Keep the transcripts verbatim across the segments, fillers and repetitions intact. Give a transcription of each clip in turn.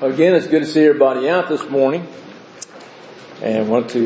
Again, it's good to see everybody out this morning, and I want to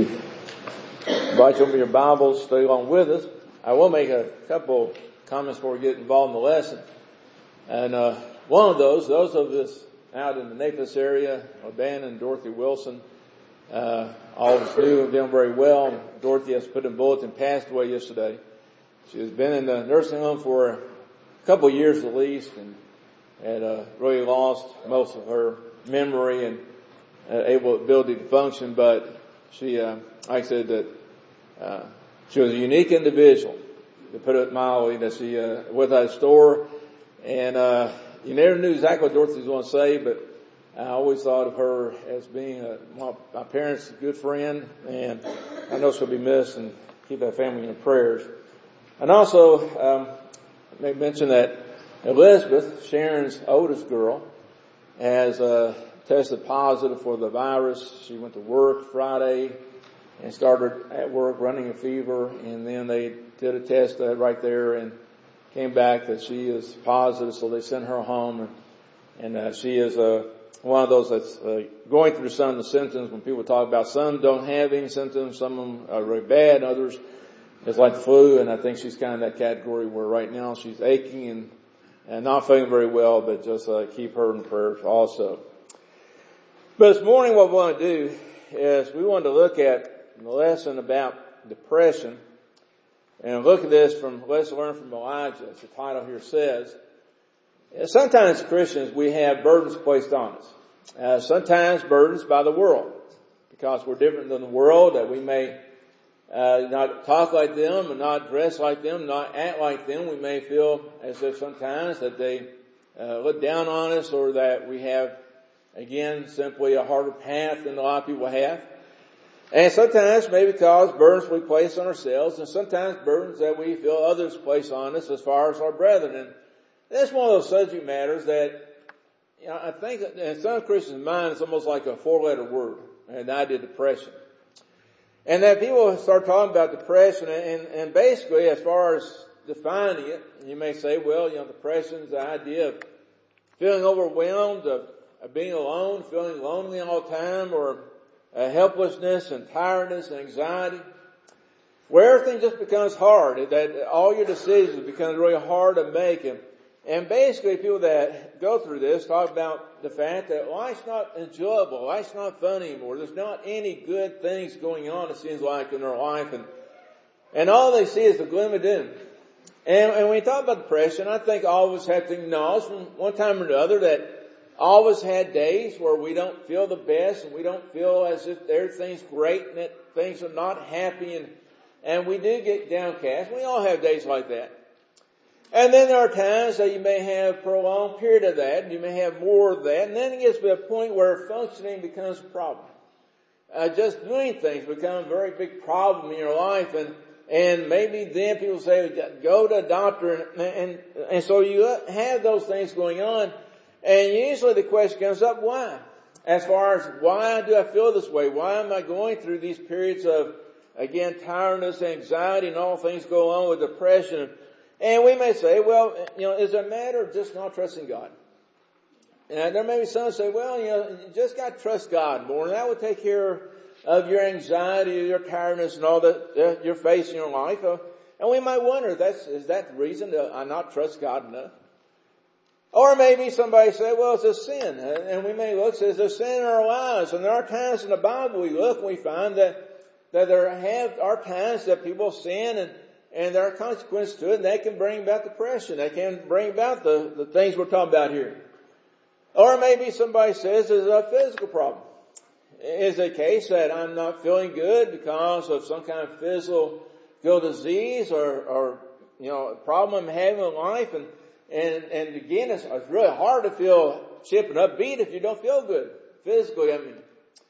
invite you to open your Bibles, stay along with us. I will make a couple comments before we get involved in the lesson. And uh, one of those, those of us out in the Naples area, Dan and Dorothy Wilson, uh, all of us knew them very well. Dorothy, has put in bulletin, passed away yesterday. She has been in the nursing home for a couple of years at least, and had uh, really lost most of her memory and uh, able ability to function, but she, uh, like I said, that uh, she was a unique individual, to put it mildly, that she uh, was at a store, and uh, you never knew exactly what Dorothy was going to say, but I always thought of her as being a, my, my parents' good friend, and I know she'll be missed, and keep that family in your prayers. And also, um, I may mention that Elizabeth, Sharon's oldest girl, has uh, tested positive for the virus. She went to work Friday and started at work running a fever, and then they did a test uh, right there and came back that she is positive, so they sent her home, and, and uh, she is uh, one of those that's uh, going through some of the symptoms. When people talk about, some don't have any symptoms, some of them are really bad, others it's like the flu, and I think she's kind of in that category where right now she's aching and And not feeling very well, but just uh, keep her in prayers also. But this morning what we want to do is we want to look at the lesson about depression and look at this from, let's learn from Elijah, as the title here says. Sometimes as Christians we have burdens placed on us. Uh, sometimes burdens by the world, because we're different than the world, that we may Uh, not talk like them and not dress like them, not act like them. We may feel as if sometimes that they uh, look down on us, or that we have, again, simply a harder path than a lot of people have. And sometimes maybe because burdens we place on ourselves, and sometimes burdens that we feel others place on us as far as our brethren. And that's one of those subject matters that, you know, I think in some Christians' mind it's almost like a four-letter word, and I did depression. And that people start talking about depression, and, and basically, as far as defining it, you may say, well, you know, depression is the idea of feeling overwhelmed, of, of being alone, feeling lonely all the time, or uh, helplessness and tiredness and anxiety, where everything just becomes hard, that all your decisions become really hard to make. And, and basically, people that go through this talk about the fact that life's not enjoyable, life's not fun anymore. There's not any good things going on, it seems like, in their life, and and all they see is the gloom of doom. And, and when we talk about depression, I think all of us have to acknowledge from one time or another that all of us had days where we don't feel the best, and we don't feel as if everything's great, and that things are not happy, and and we do get downcast. We all have days like that. And then there are times that you may have a prolonged period of that, and you may have more of that, and then it gets to a point where functioning becomes a problem. Uh, just doing things become a very big problem in your life, and and maybe then people say, go to a doctor, and and, and so you have those things going on, and usually the question comes up, why? As far as, why do I feel this way? Why am I going through these periods of, again, tiredness, anxiety, and all things go on with depression? And we may say, well, you know, is it a matter of just not trusting God? And there may be some who say, well, you know, you just got to trust God more, and that would take care of your anxiety, your tiredness, and all that uh, you're facing in your life. Uh, and we might wonder, that's, is that the reason that I not trust God enough? Or maybe somebody say, well, it's a sin. And we may look, says there's sin in our lives. And there are times in the Bible we look and we find that, that there have, are times that people sin, and And there are consequences to it, and they can bring about depression. They can bring about the, the things we're talking about here. Or maybe somebody says it's a physical problem. Is it a case that I'm not feeling good because of some kind of physical disease, or, or you know, a problem I'm having in life? And, and, and again, it's, it's really hard to feel chip and upbeat if you don't feel good physically, I mean.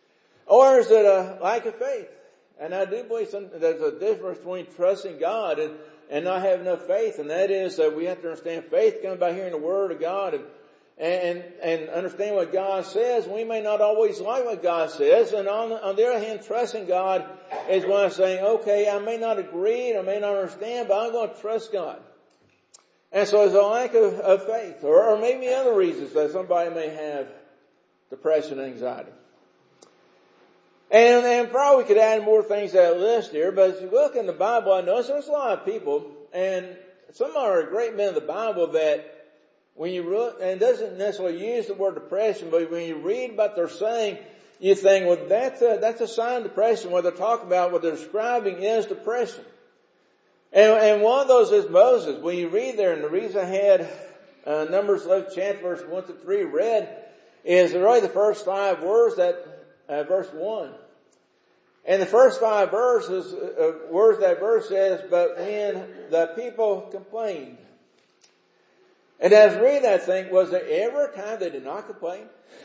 Or is it a lack of faith? And I do believe some, there's a difference between trusting God and, and not having enough faith. And that is that we have to understand faith comes by hearing the Word of God, and, and, and understand what God says. We may not always like what God says. And on, on the other hand, trusting God is when I'm saying, okay, I may not agree, I may not understand, but I'm going to trust God. And so there's a lack of, of faith, or, or maybe other reasons that somebody may have depression and anxiety. And, and probably we could add more things to that list here, but as you look in the Bible, I notice there's a lot of people, and some are great men of the Bible that when you look, and it doesn't necessarily use the word depression, but when you read what they're saying, you think, well, that's a, that's a sign of depression. What they're talking about, what they're describing is depression. And, and one of those is Moses. When you read there, and the reason I had uh, Numbers eleven chapter verse one to three read, is really the first five words that, uh, verse one. And the first five verses, uh, words that verse says, but when the people complained. And as I read that, I think, was there ever a time they did not complain?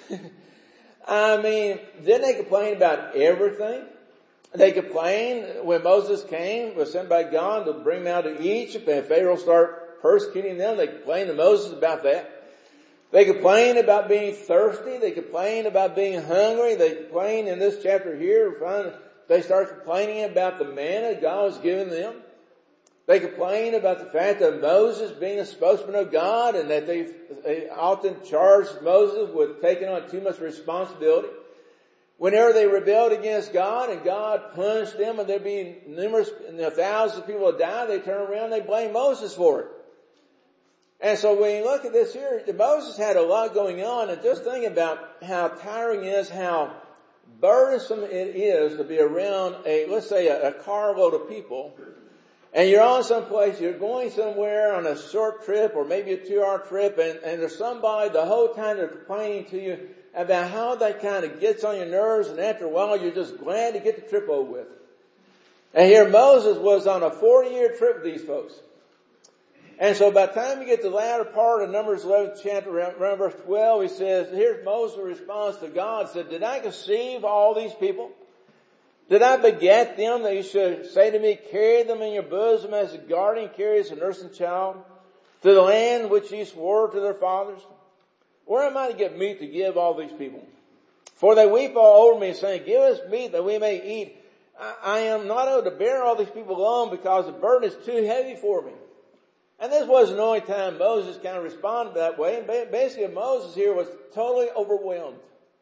I mean, didn't they complain about everything? They complained when Moses came, was sent by God to bring them out of Egypt, and Pharaoh started persecuting them. They complained to Moses about that. They complained about being thirsty. They complained about being hungry. They complained in this chapter here. They start complaining about the manna God was giving them. They complain about the fact of Moses being a spokesman of God, and that they, they often charged Moses with taking on too much responsibility. Whenever they rebelled against God and God punished them and there'd be numerous, you know, thousands of people would die, they turn around and they blame Moses for it. And so when you look at this here, Moses had a lot going on, and just think about how tiring it is, how burdensome it is to be around a, let's say a, a carload of people. And you're on someplace, you're going somewhere on a short trip or maybe a two hour trip, and, and there's somebody the whole time they're complaining to you about how that kind of gets on your nerves, and after a while you're just glad to get the trip over with. And here Moses was on a forty year trip with these folks. And so by the time you get to the latter part of Numbers eleven chapter, around, around verse twelve, he says, here's Moses' response to God. He said, did I conceive all these people? Did I beget them that you should say to me, carry them in your bosom as a guardian carries a nursing child to the land which ye swore to their fathers? Where am I to get meat to give all these people? For they weep all over me, saying, give us meat that we may eat. I, I am not able to bear all these people alone, because the burden is too heavy for me. And this wasn't the only time Moses kind of responded that way. And basically Moses here was totally overwhelmed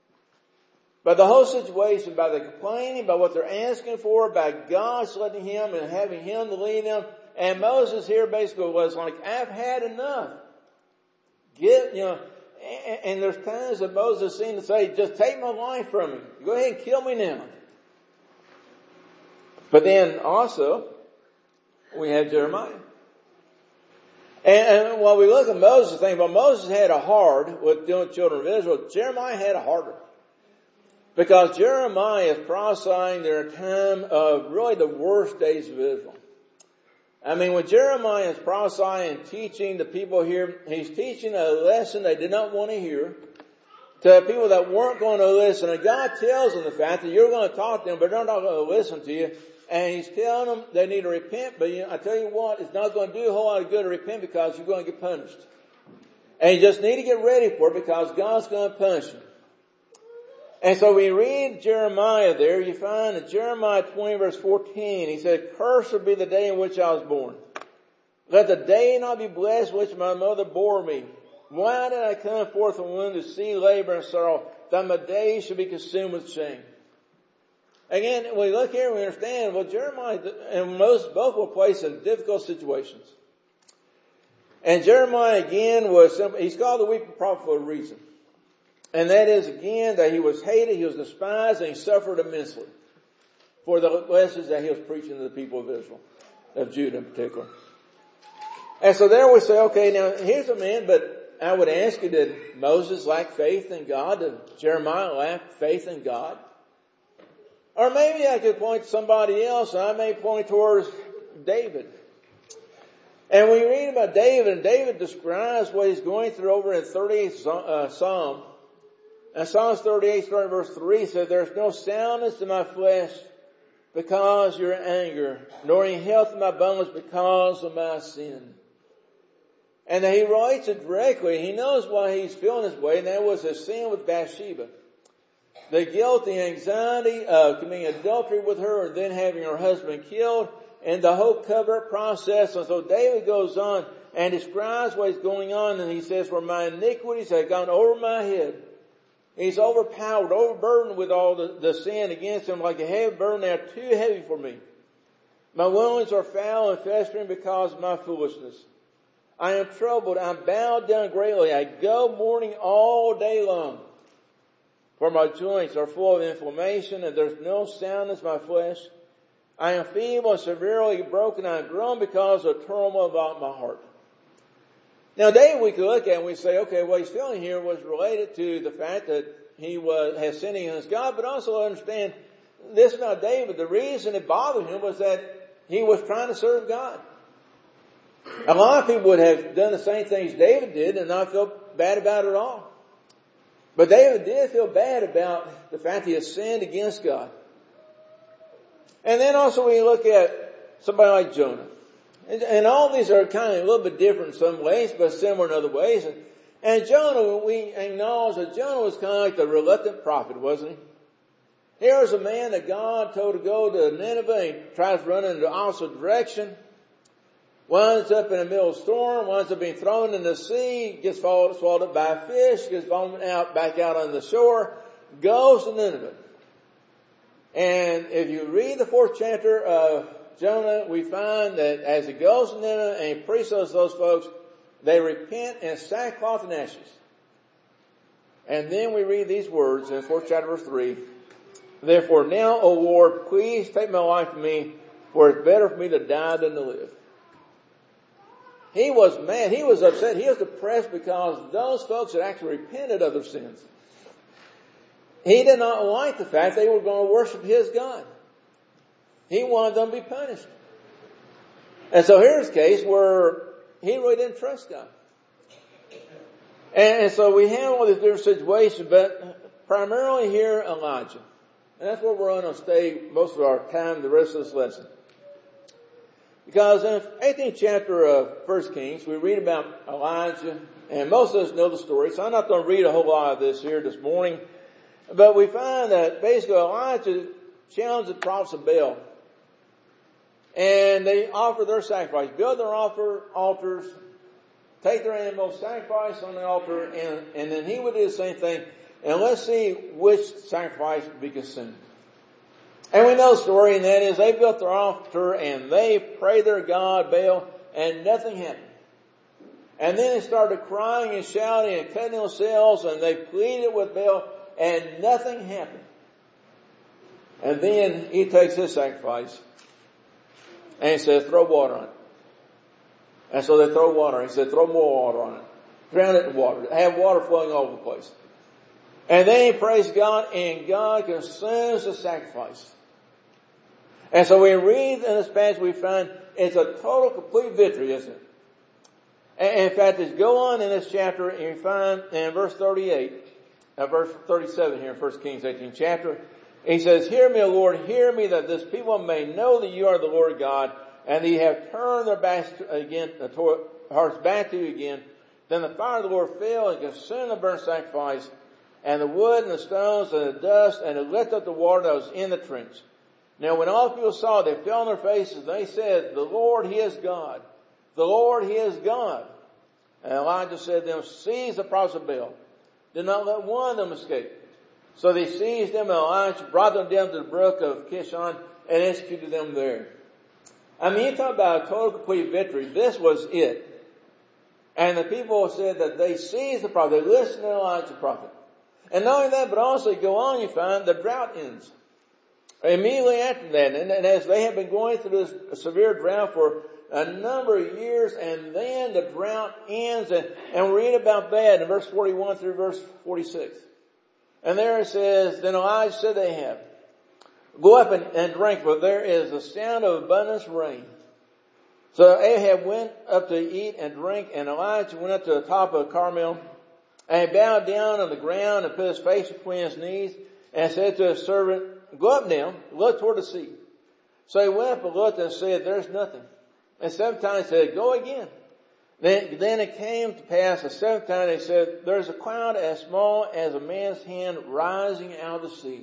by the whole situation, by the complaining, by what they're asking for, by God selecting him and having him to lead them. And Moses here basically was like, I've had enough. Get, you know, and, and there's times that Moses seemed to say, just take my life from me. Go ahead and kill me now. But then also, we have Jeremiah. And, and while we look at Moses, think, well, Moses had a hard with doing children of Israel. Jeremiah had a harder. Because Jeremiah is prophesying their time of really the worst days of Israel. I mean, when Jeremiah is prophesying and teaching the people here, he's teaching a lesson they did not want to hear to people that weren't going to listen. And God tells them the fact that you're going to talk to them, but they're not going to listen to you. And he's telling them they need to repent, but you know, I tell you what, it's not going to do a whole lot of good to repent, because you're going to get punished. And you just need to get ready for it, because God's going to punish you. And so we read Jeremiah there, you find in Jeremiah twenty verse fourteen, he said, cursed will be the day in which I was born. Let the day not be blessed which my mother bore me. Why did I come forth from the womb to see labor and sorrow, that my days should be consumed with shame? Again, when we look here, we understand, well, Jeremiah and Moses both were placed in difficult situations. And Jeremiah again was, he's called the weeping prophet for a reason. And that is, again, that he was hated, he was despised, and he suffered immensely for the message that he was preaching to the people of Israel, of Judah in particular. And so there we say, okay, now here's a man, but I would ask you, did Moses lack faith in God? Did Jeremiah lack faith in God? Or maybe I could point to somebody else, and I may point towards David. And when you read about David, and David describes what he's going through over in thirty-eighth Psalm, and Psalms thirty-eight, starting verse three, says, there's no soundness in my flesh because of your anger, nor any health in my bones because of my sin. And he writes it directly. He knows why he's feeling this way, and that was his sin with Bathsheba. The guilt, the anxiety of committing adultery with her and then having her husband killed, and the whole cover-up process. And so David goes on and describes what is going on, and he says, for my iniquities have gone over my head. He's overpowered, overburdened with all the, the sin against him, like a heavy burden. They are too heavy for me. My wounds are foul and festering because of my foolishness. I am troubled. I'm bowed down greatly. I go mourning all day long. For my joints are full of inflammation, and there's no soundness in my flesh. I am feeble and severely broken. I groan because of turmoil about my heart. Now, David, we could look at and we say, okay, what he's feeling here was related to the fact that he was has sinned against God, but also understand this is not David. The reason it bothered him was that he was trying to serve God. A lot of people would have done the same things David did and not feel bad about it at all. But David did feel bad about the fact he had sinned against God. And then also when you look at somebody like Jonah. And all these are kind of a little bit different in some ways, but similar in other ways. And, and Jonah, we acknowledge that Jonah was kind of like the reluctant prophet, wasn't he? Here was a man that God told to go to Nineveh, and he tries to run in the opposite direction. Winds up in the middle of a storm, winds up being thrown in the sea, gets swallowed, swallowed up by a fish, gets vomited out, back out on the shore, goes to Nineveh. And if you read the fourth chapter of Jonah, we find that as he goes to Nineveh and he preaches to those folks, they repent in sackcloth and ashes. And then we read these words in the fourth chapter, verse three. Therefore now, O Lord, please take my life from me, for it's better for me to die than to live. He was mad. He was upset. He was depressed because those folks had actually repented of their sins. He did not like the fact they were going to worship his God. He wanted them to be punished. And so here's a case where he really didn't trust God. And so we have all these different situations, but primarily here Elijah. And that's where we're going to stay most of our time, the rest of this lesson. Because in the eighteenth chapter of First Kings, we read about Elijah, and most of us know the story, so I'm not going to read a whole lot of this here this morning. But we find that basically Elijah challenged the prophets of Baal. And they offer their sacrifice, build their offer, altars, take their animals, sacrifice on the altar, and, and then he would do the same thing. And let's see which sacrifice would be consumed. And we know the story, and that is they built their altar and they prayed their God, Baal, and nothing happened. And then they started crying and shouting and cutting themselves, and they pleaded with Baal, and nothing happened. And then he takes his sacrifice and he says, throw water on it. And so they throw water. He said, throw more water on it. Drown it in water. Have water flowing all over the place. And then he prays God, and God consumes the sacrifice. And so we read in this passage, we find it's a total, complete victory, isn't it? And in fact, as you go on in this chapter, and you find in verse thirty-eight, uh, verse thirty-seven here in First Kings eighteenth chapter, he says, hear me, O Lord, hear me, that this people may know that you are the Lord God, and that you have turned their backs again, their hearts back to you again. Then the fire of the Lord fell and consumed the burnt sacrifice, and the wood and the stones and the dust, and it licked up the water that was in the trench. Now when all the people saw it, they fell on their faces, and they said, the Lord, He is God. The Lord, He is God. And Elijah said to them, seize the prophets of Baal. Do not let one of them escape. So they seized them, and Elijah brought them down to the brook of Kishon and executed them there. I mean, you talk about a total, complete victory. This was it. And the people said that they seized the prophet. They listened to Elijah the prophet. And not only that, but also you go on, you find the drought ends. Immediately after that, and, and as they have been going through this severe drought for a number of years, and then the drought ends, and, and we read about that in verse forty-one through verse forty-six. And there it says, then Elijah said to Ahab, go up and, and drink, for there is the sound of abundance rain. So Ahab went up to eat and drink, and Elijah went up to the top of Carmel, and he bowed down on the ground and put his face between his knees, and said to his servant, go up now, look toward the sea. So he went up and looked and said, there's nothing. And seven times he said, go again. Then, then it came to pass the seventh time they said, there's a cloud as small as a man's hand rising out of the sea.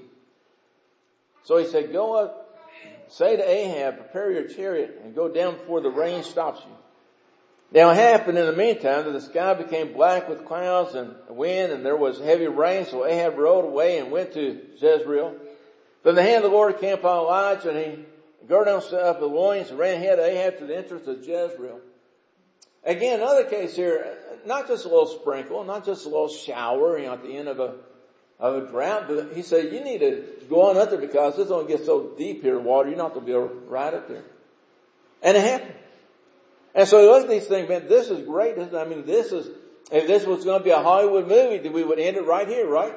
So he said, go up, say to Ahab, prepare your chariot and go down before the rain stops you. Now it happened in the meantime that the sky became black with clouds and wind, and there was heavy rain, so Ahab rode away and went to Jezreel. Then the hand of the Lord came upon Elijah, and he girded himself the loins and ran ahead of Ahab to the entrance of Jezreel. Again, another case here, not just a little sprinkle, not just a little shower, you know, at the end of a of a drought, but he said, you need to go on up there because it's going to get so deep here, water, you're not going to be able to ride up there. And it happened. And so he looked at these things, man, this is great. I mean, this is, if this was going to be a Hollywood movie, we would end it right here, right?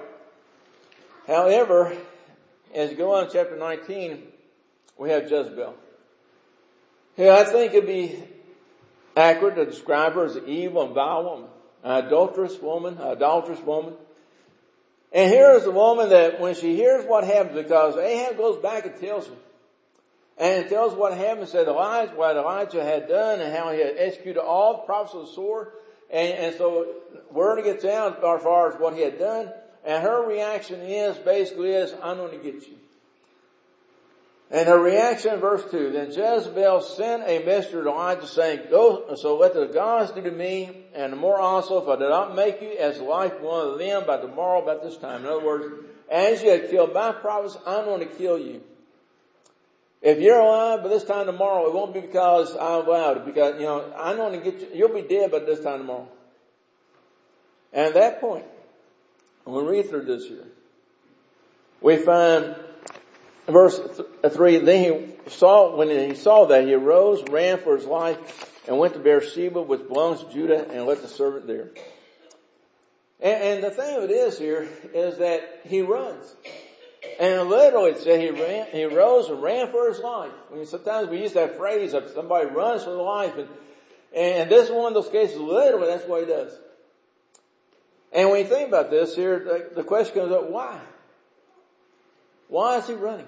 However, as you go on to chapter nineteen, we have Jezebel. Who I think it'd be accurate to describe her as an evil and vile woman, an adulterous woman, an idolatrous woman. And here is a woman that when she hears what happens, because Ahab goes back and tells her, and tells what happened, said Elijah, what Elijah had done and how he had executed all the prophets of the sword. And, and so word gets out as far as what he had done. And her reaction is, basically is, I'm going to get you. And her reaction in verse two, then Jezebel sent a messenger to Elijah saying, go, so let the gods do to me, and the more also, if I did not make you as like one of them by tomorrow about this time. In other words, as you have killed my prophets, I'm going to kill you. If you're alive by this time tomorrow, it won't be because I allowed it, because, you know, I'm going to get you, you'll be dead by this time tomorrow. And at that point, when we read through this here, we find verse three, then he saw, when he saw that, he arose, ran for his life, and went to Beersheba, which belongs to Judah, and left the servant there. And, and the thing of it is here, is that he runs. And literally it said he ran, he rose and ran for his life. I mean, sometimes we use that phrase of somebody runs for their life, and, and this is one of those cases, literally that's what he does. And when you think about this here, the, the question comes up, why? Why is he running?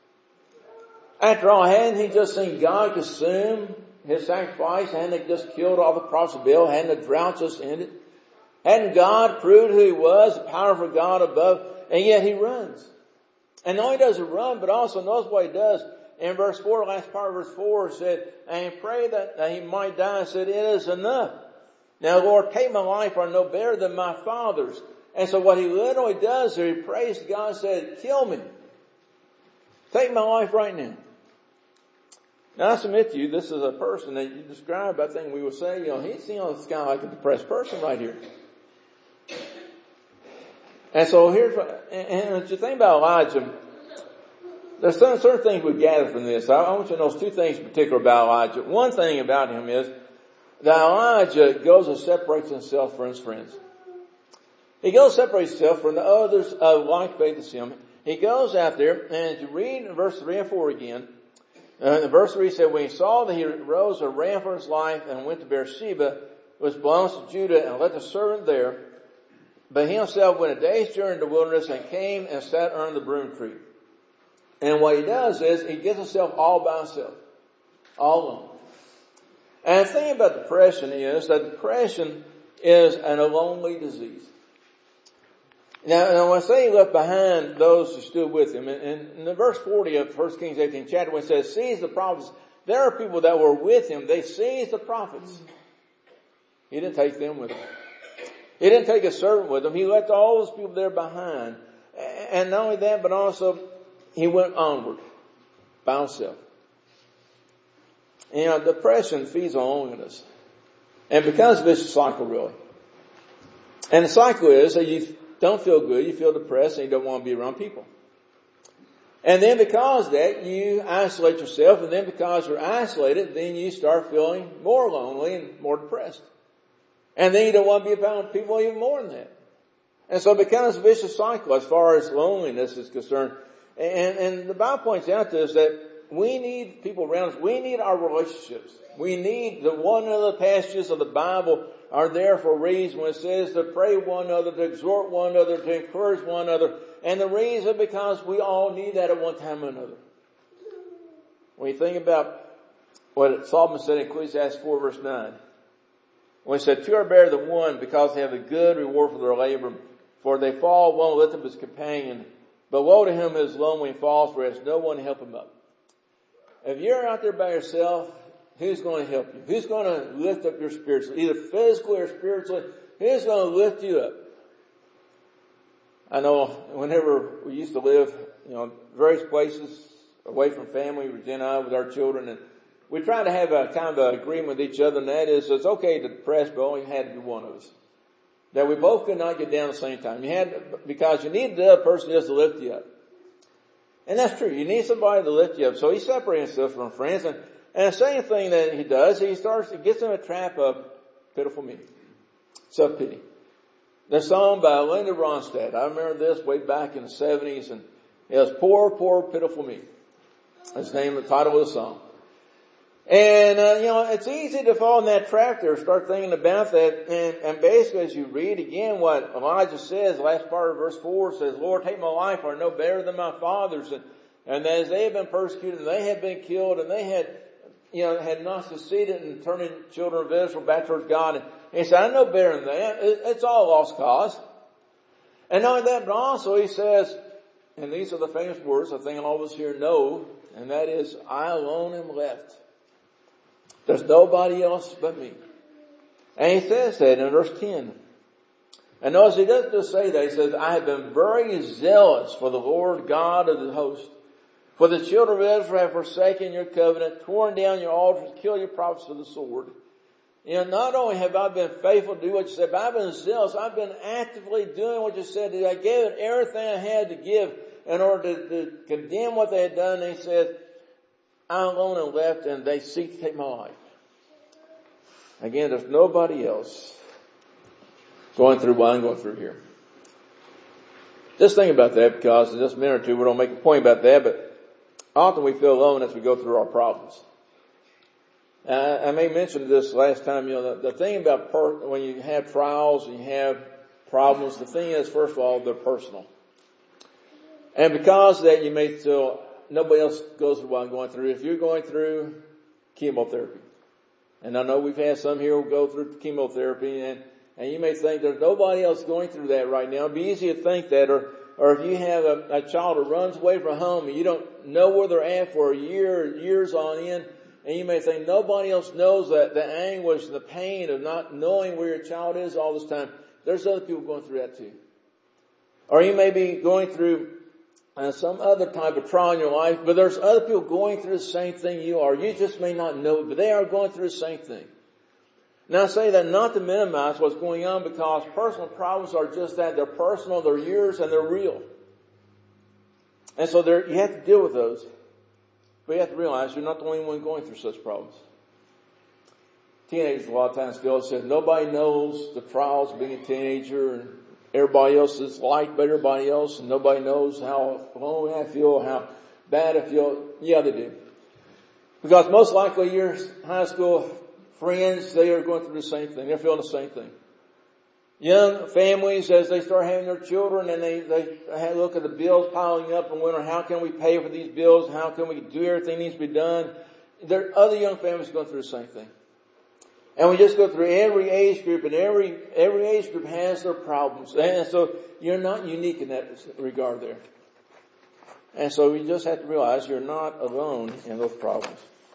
After all, hadn't he just seen God consume his sacrifice? Hadn't they just killed all the prophets of Baal? Hadn't the drought just ended? Hadn't God proved who he was, the powerful God above? And yet he runs. And not only does he run, but also knows what he does. In verse four, the last part of verse four, it said, and he prayed that, that he might die, and said, it is enough. Now, Lord, take my life, for I know better than my father's. And so what he literally does is he prays to God and said, kill me. Take my life right now. Now, I submit to you, this is a person that you describe, I think we would say, you know, he's, you know, it's kind of like a depressed person right here. And so here's what, and, and the thing about Elijah, there's some certain things we gather from this. I, I want you to know two things in particular about Elijah. One thing about him is that Elijah goes and separates himself from his friends. He goes and separates himself from the others of like faith as him. He goes out there, and as you read in verse three and four again, uh, in verse three said, when he saw that he rose and ran for his life and went to Beersheba, which belongs to Judah, and left a servant there. But he himself went a day's journey in the wilderness and came and sat under the broom tree. And what he does is he gets himself all by himself, all alone. And the thing about depression is that depression is an, a lonely disease. Now, now, when I say he left behind those who stood with him, in, in the verse forty of First Kings eighteen chapter, when it says, seize the prophets, there are people that were with him. They seized the prophets. He didn't take them with him. He didn't take a servant with him. He left all those people there behind. And not only that, but also he went onward by himself. You know, depression feeds on loneliness. And because of this cycle, really. And the cycle is that you don't feel good, you feel depressed, and you don't want to be around people. And then because of that, you isolate yourself, and then because you're isolated, then you start feeling more lonely and more depressed. And then you don't want to be around people even more than that. And so it becomes a vicious cycle as far as loneliness is concerned. And, and the Bible points out to us that we need people around us. We need our relationships. We need the one another. Passages of the Bible are there for a reason when it says to pray one another, to exhort one another, to encourage one another. And the reason because we all need that at one time or another. When you think about what Solomon said in Ecclesiastes four verse nine. When he said, two are better than one because they have a good reward for their labor. For they fall, one will lift up his companion. But woe to him who is alone when he falls, for he has no one to help him up. If you're out there by yourself, Who's going to help you? Who's going to lift up your spirits, either physically or spiritually? Who's going to lift you up? I know whenever we used to live, you know, various places away from family, Virginia, with our children, and we tried to have a kind of an agreement with each other, and that is, it's okay to depress, but only had to be one of us. That we both could not get down at the same time. You had, because you needed the other person just to lift you up. And that's true. You need somebody to lift you up. So he separates himself from friends, and, and the same thing that he does, he starts, he gets in a trap of pitiful me. Self-pity. The song by Linda Ronstadt. I remember this way back in the seventies, and it was Poor, Poor, Pitiful Me. That's the name of the title of the song. And, uh, you know, it's easy to fall in that trap there, start thinking about that. And, and basically, as you read again what Elijah says, the last part of verse four says, Lord, take my life, for I know better than my fathers. And, and as they have been persecuted, and they had been killed, and they had, you know, had not succeeded in turning children of Israel back towards God. And he said, I know better than that. It, it's all a lost cause. And not only that, but also he says, and these are the famous words I think all of us here know, and that is, I alone am left. There's nobody else but me. And he says that in verse ten. And notice he doesn't just say that. He says, I have been very zealous for the Lord God of the host. For the children of Israel have forsaken your covenant, torn down your altars, killed your prophets with the sword. You know, not only have I been faithful to do what you said, but I've been zealous. I've been actively doing what you said. I gave it everything I had to give in order to, to condemn what they had done. And he said, I alone am left, and they seek to take my life. Again, there's nobody else going through what I'm going through here. Just think about that, because in just a minute or two, we're going to make a point about that, but often we feel alone as we go through our problems. Uh, I may mention this last time, you know, the, the thing about per- when you have trials and you have problems, the thing is, first of all, they're personal. And because of that, you may feel nobody else goes through what I'm going through. If you're going through chemotherapy, and I know we've had some here who go through chemotherapy, and, and you may think there's nobody else going through that right now. It'd be easy to think that, or, or if you have a, a child who runs away from home and you don't know where they're at for a year, years on end, and you may think nobody else knows that the anguish, the pain of not knowing where your child is all this time. There's other people going through that too. Or you may be going through uh, some other type of trial in your life, but there's other people going through the same thing you are. You just may not know it, but they are going through the same thing. Now I say that not to minimize what's going on, because personal problems are just that. They're personal, they're yours, and they're real. And so there, you have to deal with those. But you have to realize you're not the only one going through such problems. Teenagers a lot of times feel says nobody knows the trials of being a teenager, and everybody else is like but everybody else, and nobody knows how lonely I feel, how bad I feel. Yeah, they do. Because most likely your high school friends, they are going through the same thing. They're feeling the same thing. Young families, as they start having their children, and they, they look at the bills piling up and wonder, how can we pay for these bills? How can we do everything that needs to be done? There are other young families going through the same thing. And we just go through every age group, and every, every age group has their problems. And so you're not unique in that regard there. And so you just have to realize you're not alone in those problems.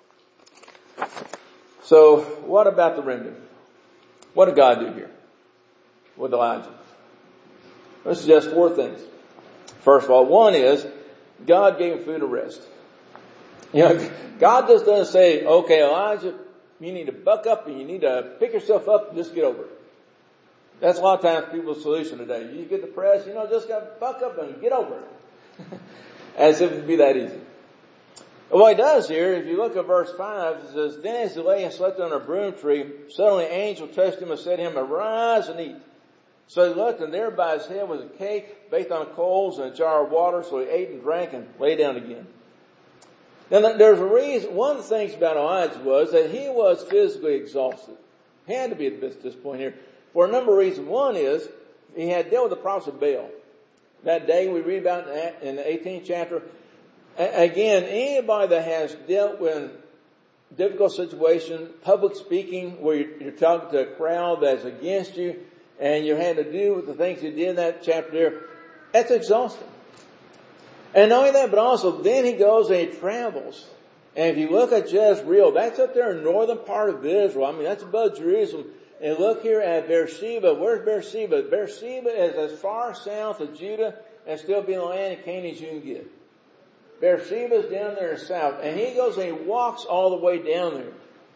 So what about the remedy? What did God do here with Elijah? This is just four things. First of all, one is God gave him food to rest. You know, God just doesn't say, okay, Elijah, you need to buck up and you need to pick yourself up and just get over it. That's a lot of times people's solution today. You get depressed, you know, just got to buck up and get over it. As if it'd be that easy. But what he does here, if you look at verse five, it says, then as he lay and slept under a broom tree, suddenly an angel touched him and said to him, arise and eat. So he looked, and there by his head was a cake baked on coals and a jar of water. So he ate and drank and lay down again. Now there's a reason, one of the things about Elijah was that he was physically exhausted. He had to be at this point here. For a number of reasons. One is, he had dealt with the prophets of Baal. That day we read about in the eighteenth chapter. Again, anybody that has dealt with a difficult situation, public speaking, where you're talking to a crowd that's against you, and you had to do with the things you did in that chapter there, that's exhausting. And not only that, but also then he goes and he travels. And if you look at Jezreel, that's up there in the northern part of Israel. I mean, that's above Jerusalem. And look here at Beersheba. Where's Beersheba? Beersheba is as far south of Judah and still be in the land of Canaan as you can get. Beersheba's down there in the south. And he goes and he walks all the way down there.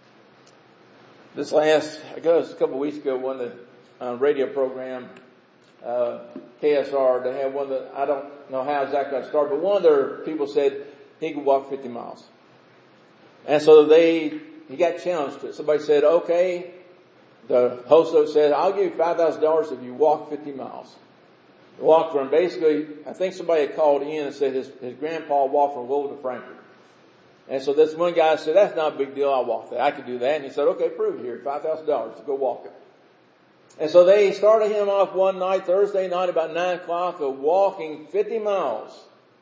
This last, I guess a couple of weeks ago, one of the uh, radio program, uh, K S R, they had one that, I don't know how exactly got started, but one of their people said he could walk fifty miles. And so they, he got challenged to it. Somebody said, okay, the host of it said, I'll give you five thousand dollars if you walk fifty miles. He walked from, basically, I think somebody had called in and said his, his grandpa walked from Louisville to Frankfurt. And so this one guy said, that's not a big deal, I'll walk that. I can do that. And he said, okay, prove it here, five thousand dollars to go walk it. And so they started him off one night, Thursday night, about nine o'clock, of walking fifty miles.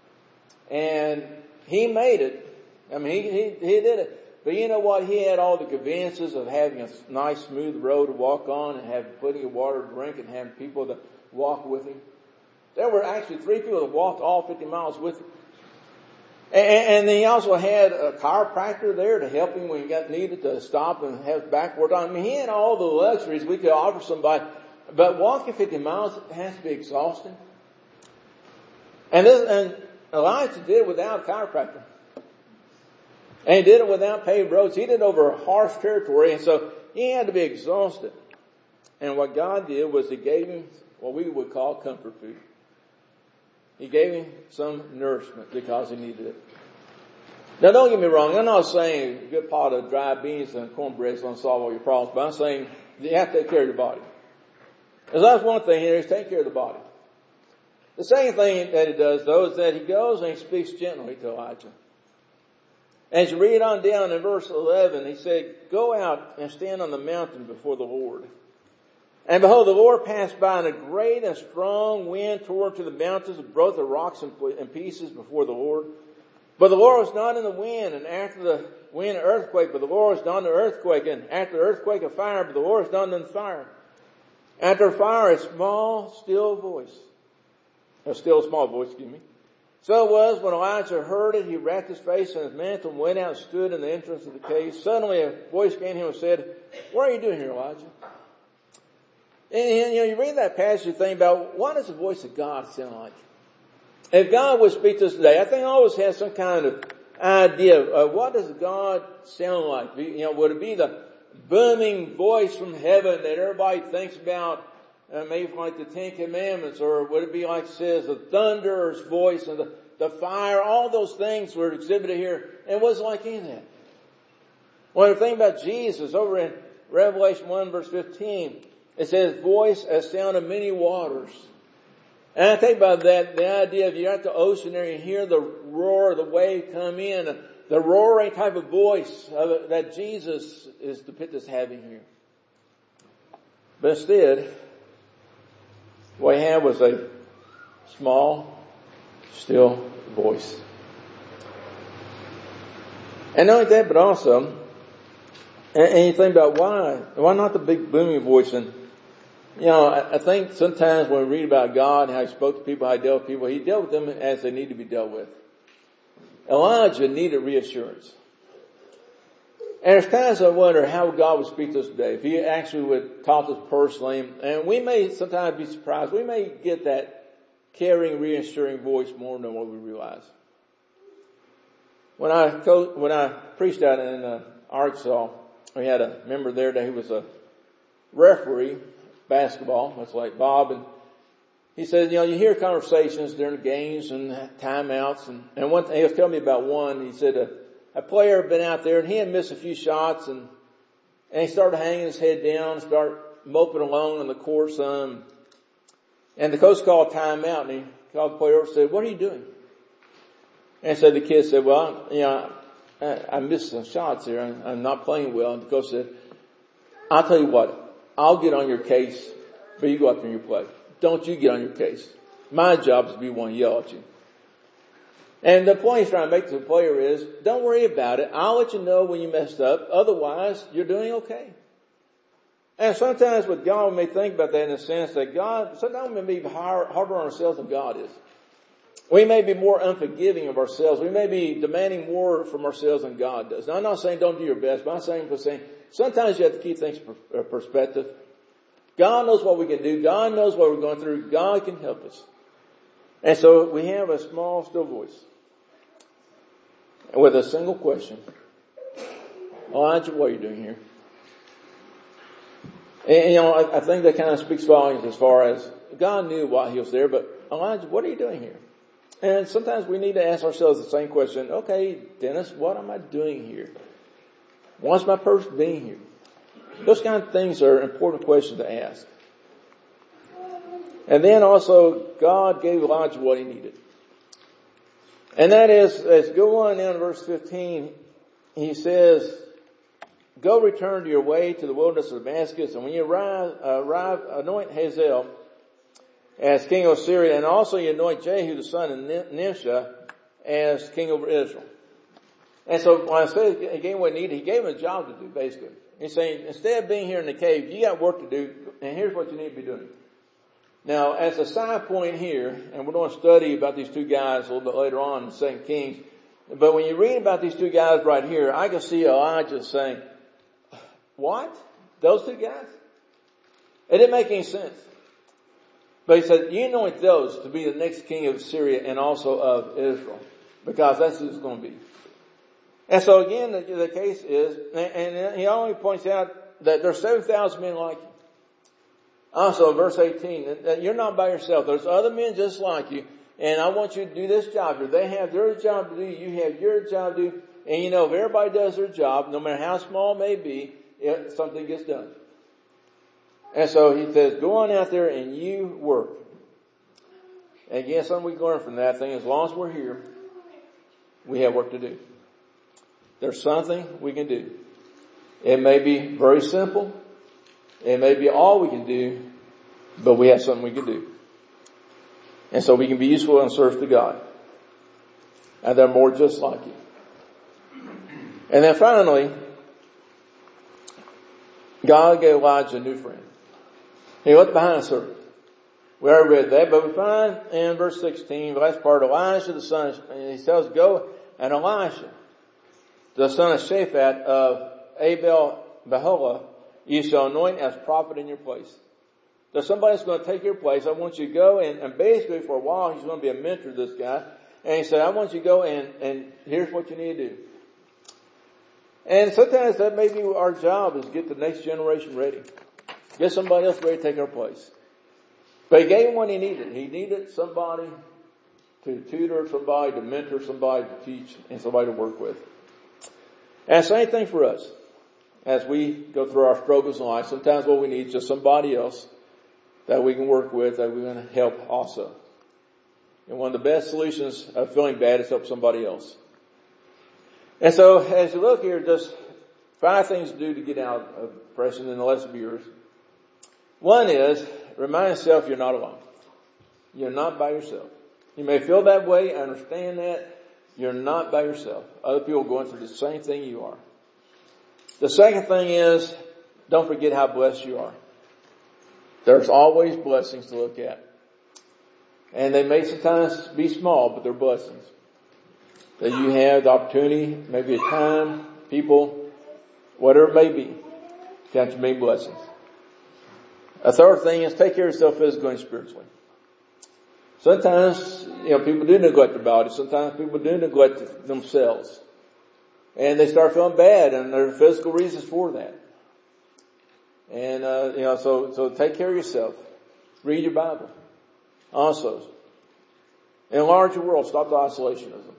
And he made it. I mean, he, he, he did it. But you know what? He had all the conveniences of having a nice, smooth road to walk on and having plenty of water to drink and having people to walk with him. There were actually three people that walked all fifty miles with him. And, and then he also had a chiropractor there to help him when he got needed to stop and have backward on. I mean, he had all the luxuries we could offer somebody. But walking fifty miles has to be exhausting. And, this, and Elijah did it without a chiropractor. And he did it without paved roads. He did it over harsh territory. And so he had to be exhausted. And what God did was he gave him what we would call comfort food. He gave him some nourishment because he needed it. Now don't get me wrong. I'm not saying a good pot of dry beans and cornbread is going to solve all your problems. But I'm saying you have to take care of your body. Because that's one thing here is take care of the body. The second thing that he does though is that he goes and he speaks gently to Elijah. As you read on down in verse eleven, he said, go out and stand on the mountain before the Lord. And behold, the Lord passed by, and a great and strong wind tore to the mountains and broke the rocks in pieces before the Lord. But the Lord was not in the wind, and after the wind an earthquake, but the Lord was not in the earthquake, and after the earthquake a fire, but the Lord was not in the fire. After fire a small, still voice. A still small voice, excuse me. So it was, when Elijah heard it, he wrapped his face in his mantle and went out and stood in the entrance of the cave. Suddenly a voice came to him and said, what are you doing here, Elijah? And, and you know, you read that passage, you think about, what does the voice of God sound like? If God would speak to us today, I think I always have some kind of idea of what does God sound like? You know, would it be the booming voice from heaven that everybody thinks about, uh, maybe like the Ten Commandments, or would it be like it says, the thunder's voice and the, the fire, all those things were exhibited here. And it wasn't like any of that. Well, the thing about Jesus, over in Revelation one verse fifteen, it says, voice as sound of many waters. And I think about that, the idea of you're at the ocean there, you hear the roar of the wave come in, the roaring type of voice of it, that Jesus is depicted as having here. But instead, what he had was a small, still voice. And not only that, but also, and, and you think about why, why not the big booming voice? And you know, I, I think sometimes when we read about God and how he spoke to people, how he dealt with people, he dealt with them as they need to be dealt with. Elijah needed reassurance. And there's times I wonder how God would speak to us today. If he actually would talk to us personally. And we may sometimes be surprised. We may get that caring, reassuring voice more than what we realize. When I co- when I preached out in uh, Arkansas, we had a member there that he was a referee, basketball, much like Bob. And he said, you know, you hear conversations during the games and timeouts. And, and one thing, he was telling me about one. He said, a, a player had been out there and he had missed a few shots and, and he started hanging his head down, started moping along on the court some. And the coach called timeout and he called the player over and said, what are you doing? And so the kid said, well, you know, I, I missed some shots here. I'm, I'm not playing well. And the coach said, I'll tell you what, I'll get on your case, but you go out there and you play. Don't you get on your case. My job is to be one to yell at you. And the point he's trying to make to the player is, don't worry about it. I'll let you know when you messed up. Otherwise, you're doing okay. And sometimes with God, we may think about that in the sense that God, sometimes we may be harder on ourselves than God is. We may be more unforgiving of ourselves. We may be demanding more from ourselves than God does. Now, I'm not saying don't do your best, but I'm saying, but saying sometimes you have to keep things in perspective. God knows what we can do. God knows what we're going through. God can help us. And so we have a small, still voice with a single question. Elijah, what are you doing here? And, you know, I, I think that kind of speaks volumes as far as God knew why he was there, but Elijah, what are you doing here? And sometimes we need to ask ourselves the same question. Okay, Dennis, what am I doing here? What's my purpose being here? Those kind of things are important questions to ask. And then also, God gave Elijah what he needed. And that is, as go on down to verse fifteen, he says, go return to your way to the wilderness of Damascus, and when you arrive, uh, arrive anoint Hazael as king of Syria, and also you anoint Jehu the son of Nimshi as king over Israel. And so when I say he gave him what he needed, he gave him a job to do, basically. He's saying, instead of being here in the cave, you got work to do, and here's what you need to be doing. Now, as a side point here, and we're going to study about these two guys a little bit later on in Second Kings, but when you read about these two guys right here, I can see Elijah saying, what? Those two guys? It didn't make any sense. But he said, you anoint those to be the next king of Syria and also of Israel. Because that's who it's going to be. And so again, the, the case is, and he only points out that there's seven thousand men like you. Also, verse eighteen, that you're not by yourself. There's other men just like you. And I want you to do this job here. They have their job to do. You have your job to do. And you know, if everybody does their job, no matter how small it may be, it, something gets done. And so he says, go on out there and you work. And again, something we can learn from that thing, as long as we're here, we have work to do. There's something we can do. It may be very simple. It may be all we can do, but we have something we can do. And so we can be useful and serve to God. And they're more just like you. And then finally, God gave Elijah a new friend. He left behind a servant. We already read that, but we find in verse sixteen, the last part, Elijah the son of, and he tells, go, and Elisha, the son of Shaphat of Abel Beholah, you shall anoint as prophet in your place. So somebody's going to take your place. I want you to go, and, and basically for a while, he's going to be a mentor to this guy. And he said, I want you to go, and, and here's what you need to do. And sometimes that may be our job, is get the next generation ready. Get somebody else ready to take our place. But he gave him what he needed. He needed somebody to tutor, somebody to mentor, somebody to teach, and somebody to work with. And same thing for us. As we go through our struggles in life, sometimes what we need is just somebody else that we can work with, that we're going to help also. And one of the best solutions of feeling bad is help somebody else. And so, as you look here, just five things to do to get out of depression in the less of years. One is, remind yourself you're not alone. You're not by yourself. You may feel that way, I understand that. You're not by yourself. Other people are going through the same thing you are. The second thing is, don't forget how blessed you are. There's always blessings to look at. And they may sometimes be small, but they're blessings. That you have the opportunity, maybe a time, people, whatever it may be, count your many blessings. A third thing is take care of yourself physically and spiritually. Sometimes, you know, people do neglect their body. Sometimes people do neglect themselves. And they start feeling bad, and there are physical reasons for that. And, uh, you know, so, so take care of yourself. Read your Bible. Also, enlarge your world. Stop the isolationism.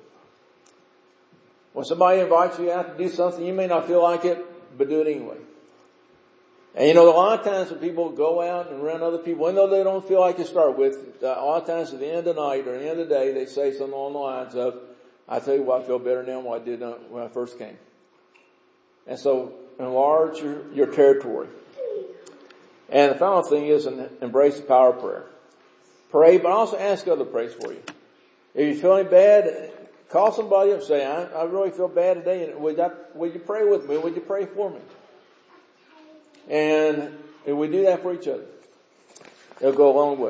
When somebody invites you out to do something, you may not feel like it, but do it anyway. And you know, a lot of times when people go out and run other people, even though they don't feel like to start with, a lot of times at the end of the night or the end of the day, they say something along the lines of, I tell you what, I feel better now than what I did when I first came. And so, enlarge your, your territory. And the final thing is embrace the power of prayer. Pray, but also ask others to pray for you. If you're feeling bad, call somebody up and say, I, I really feel bad today. Would, that, would you pray with me? Would you pray for me? And if we do that for each other, it'll go a long ways.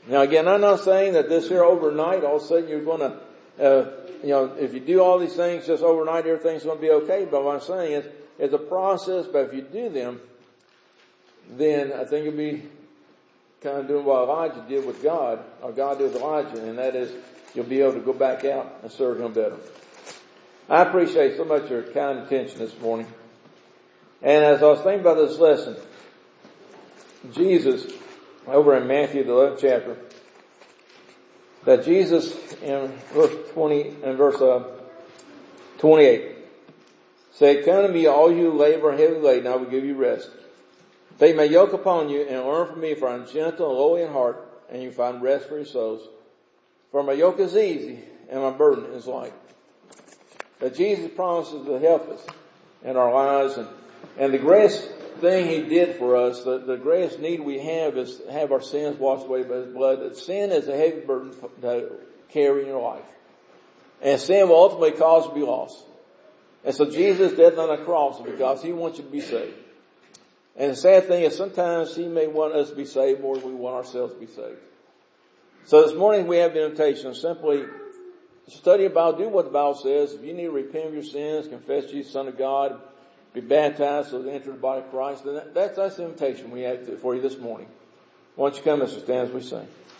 Now again, I'm not saying that this here overnight, all of a sudden you're going to, uh, you know, if you do all these things just overnight, everything's going to be okay. But what I'm saying is, it's a process, but if you do them, then I think you'll be kind of doing what Elijah did with God, or God did with Elijah, and that is, you'll be able to go back out and serve Him better. I appreciate so much your kind attention this morning. And as I was thinking about this lesson, Jesus, over in Matthew, the eleventh chapter, that Jesus in verse twenty, in verse uh, twenty-eight, said, "Come to me, all you who labor and heavy laden, I will give you rest. Take my yoke upon you and learn from me, for I am gentle and lowly in heart, and you find rest for your souls. For my yoke is easy and my burden is light." That Jesus promises to help us in our lives, and, and the greatest thing He did for us, the, the greatest need we have is to have our sins washed away by His blood. That sin is a heavy burden to carry in your life. And sin will ultimately cause you to be lost. And so Jesus died on the cross because He wants you to be saved. And the sad thing is sometimes He may want us to be saved more than we want ourselves to be saved. So this morning we have the invitation to simply study about, do what the Bible says. If you need to repent of your sins, confess Jesus, Son of God, be baptized so to enter the body of Christ, then that, that's, that's the invitation we have for you this morning. Why don't you come, Mister Stan, as we sing.